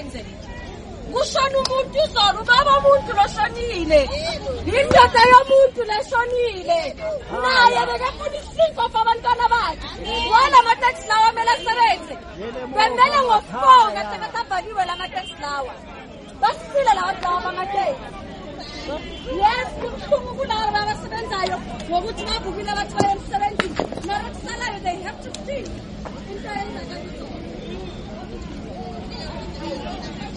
benze kushona umuntu izolo ubaba umuntu loshonile indoda yomuntu leshonile naye bekafuna isifo fabantwana bakhe wala amateksi lawa amele asebenze bemele ngokubonga sebesavaliwe la mateksi lawa basifile lawa lawa bamateksi yes kubuhlungu kulaba abasebenzayo ngokuthi bavukile bathi baye emsebenzini mara kusalayo they have to see into eyenzakala